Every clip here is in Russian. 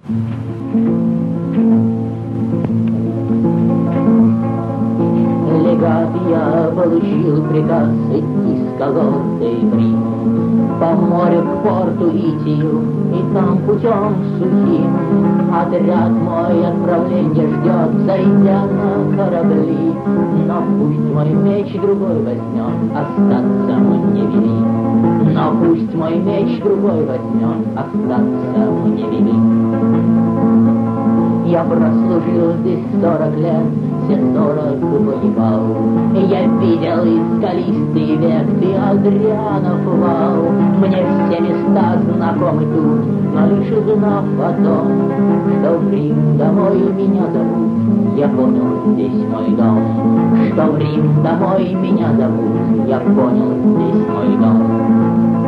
Легат я получил приказ идти с колодой в Рим, по морю к порту Итию, и там путем сухим отряд мой отправление ждет, зайдя на корабли. Но пусть мой меч другой возьмет, остаться мне вели. Но пусть мой меч другой возьмет, остаться мне вели. Я прослужил здесь 40 лет, все 40 воевал. Я видел и скалистый век, и Адрианов вал. Мне все места знакомы тут, но лишь узнав о том, что в Рим домой меня зовут, я понял, здесь мой дом. Что в Рим домой меня зовут, я понял, здесь мой дом.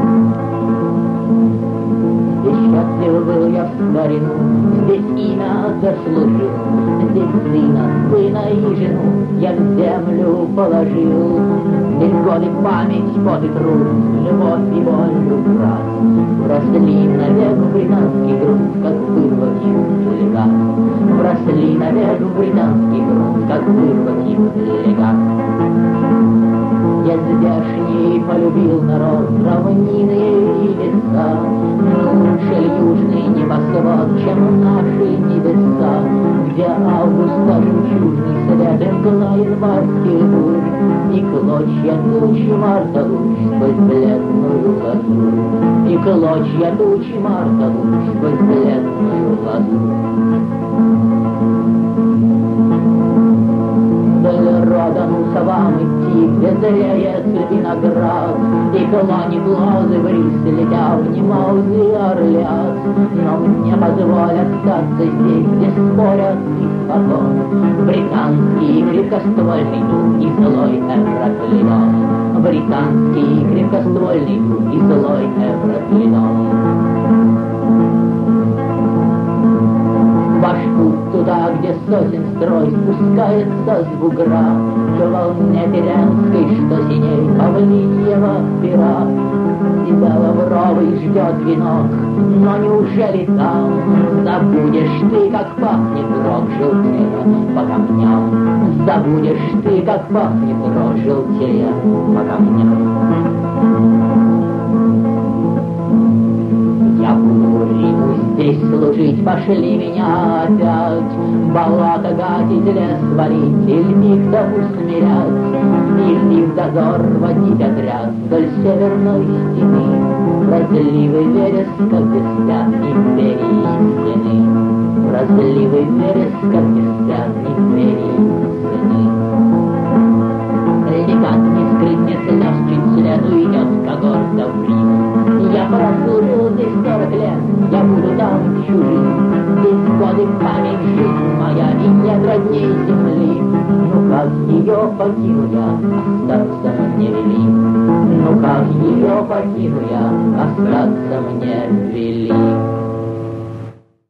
Здесь счастлив был я в старину, здесь имя заслужил, здесь сына и жену я в землю положил. Здесь годы память, пот и труд, любовь и боль раз вросли навек в британский грунт, как вырвать их легат. Вросли навек в британский грунт, как вырвать их легат. Я здешний полюбил народ, равнины и леса. Лучше ли южный небосвод, чем наши небеса, где августа жемчужный свет, и мгла январских бурь, и клочья тучи марта луч сквозь бледную лазурь, и клочья тучи марта луч сквозь бледную лазурь. Родануса вам идти, где зреет виноград, и клонит лозы в рис, летя в Немаузы орлят. Но мне позволят остаться здесь, где спорят испокон британский крепкоствольный дух и злой Эвроклидон. Британский крепкоствольный дух и злой Эвроклидон. Башку туда, где сосен строй спускается с бугра, к волне Пиренской, что синей павлиньего пера. Тебя лавровый ждет венок, но неужели там забудешь ты, как пахнет рог желтея по камням? Забудешь ты, как пахнет рог желтея по камням. Я буду Риму здесь служить, пошли меня опять болото гатить, лес валить, и львик да усмирять, и в дозор водить отряд вдоль северной стены. Разливы вересков где спят и двери и стены, разливы вересков где спят и двери и стены. Легат не скрыть, не слез, чуть следу идет когорта в Рим. Я прослужил здесь 40 лет, я буду там чужим. Здесь годы память, жизнь моя и нет родней земли. Ну как ее покину я, остаться мне вели. Ну как ее покину я, остаться мне вели.